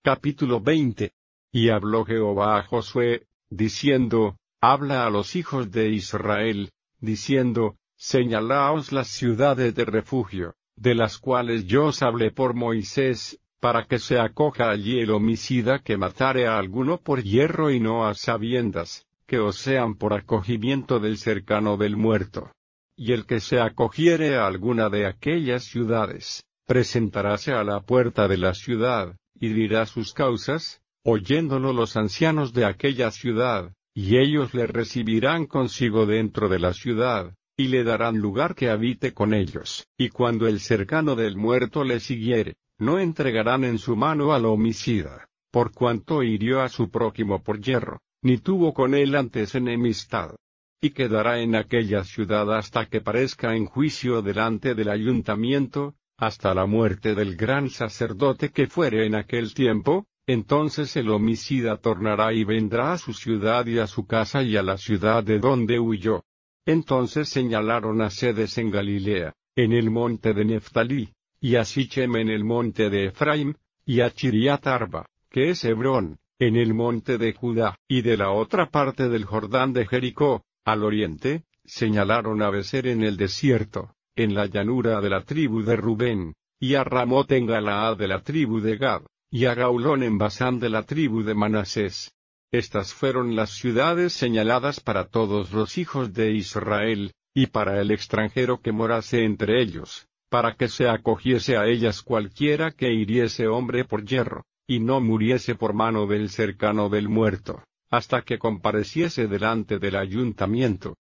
Capítulo 20. Y habló Jehová a Josué, diciendo, habla a los hijos de Israel, diciendo, señalaos las ciudades de refugio, de las cuales yo os hablé por Moisés, para que se acoja allí el homicida que matare a alguno por yerro y no a sabiendas, que os sean por acogimiento del cercano del muerto. Y el que se acogiere a alguna de aquellas ciudades, presentaráse a la puerta de la ciudad, y dirá sus causas, oyéndolo los ancianos de aquella ciudad, y ellos le recibirán consigo dentro de la ciudad, y le darán lugar que habite con ellos. Y cuando el cercano del muerto le siguiere, no entregarán en su mano al homicida, por cuanto hirió a su prójimo por yerro, ni tuvo con él antes enemistad. Y quedará en aquella ciudad hasta que parezca en juicio delante del ayuntamiento, hasta la muerte del gran sacerdote que fuere en aquel tiempo. Entonces el homicida tornará y vendrá a su ciudad y a su casa y a la ciudad de donde huyó. Entonces señalaron a Cedes en Galilea, en el monte de Neftalí, y a Sichem en el monte de Efraim, y a Chiriat Arba, que es Hebrón, en el monte de Judá, y de la otra parte del Jordán de Jericó, al oriente, señalaron a Beser en el desierto, en la llanura de la tribu de Rubén, y a Ramot en Galaad de la tribu de Gad, y a Gaulón en Basán de la tribu de Manasés. Estas fueron las ciudades señaladas para todos los hijos de Israel, y para el extranjero que morase entre ellos, para que se acogiese a ellas cualquiera que hiriese hombre por yerro, y no muriese por mano del cercano del muerto, hasta que compareciese delante del ayuntamiento.